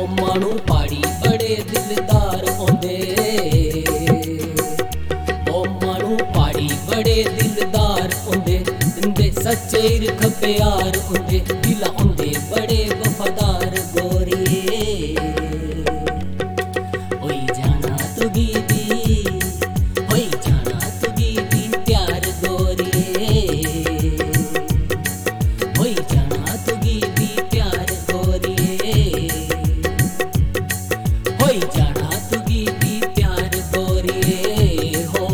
मानू पहाड़ी बड़े दिलदार होंदे, ओ मानू पहाड़ी बड़े दिलदार होंदे, दिंदे सच्चे हिरख प्यार होंदे, दिल होंदे बड़े वफादार गोरिए। होई जाना तुगी दी, होई जाना तुगी दी प्यार गोरिए, होई जाना तुगी दी प्यार गोरिए, होई जाना तुगी दी प्यार गोरिए हो।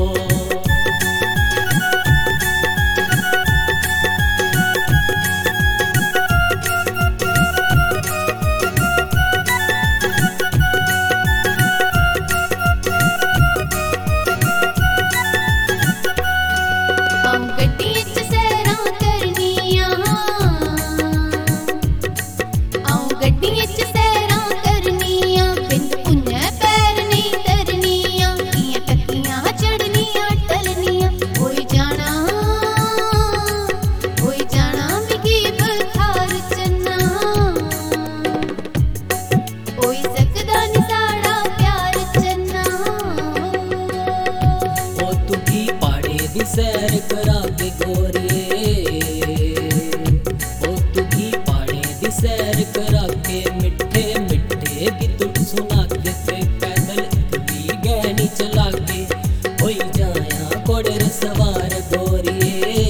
सैर करा के गोरिए, ओ तुगी पहाड़े दी सैर करा के, मिठे मिठे गीत सुना के, पैदल भी गहनी चला के, होई जाया घोड़े सवार गोरिए,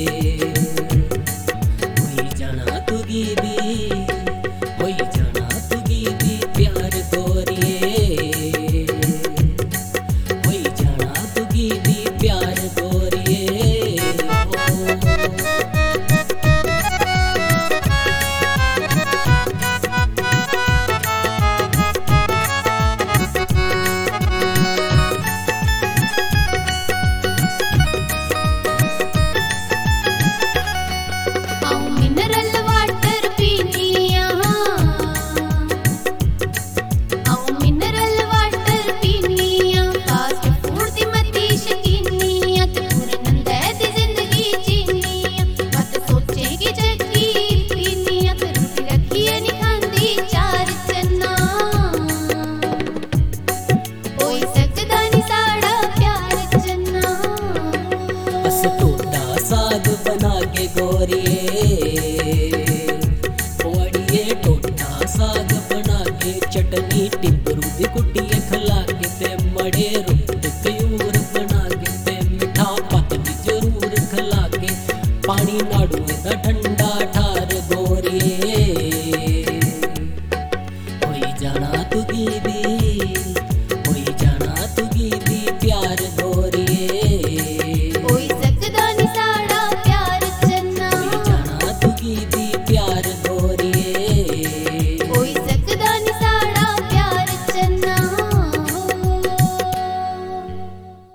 होई जाना तुगी दी, होई जाना तुगी दी प्यार गोरिए, होई जाना तुगी दी प्यार गोरिए। टोटा साग बना के गोरिए, पोड़िए टोटा साग बना के, चटनी टिबरू दी कुटिए खला के, ते मड़े रुट कयूर बना के, ते मिठा पत भी जरूर खला के, पानी नाड़ू दा ठंडा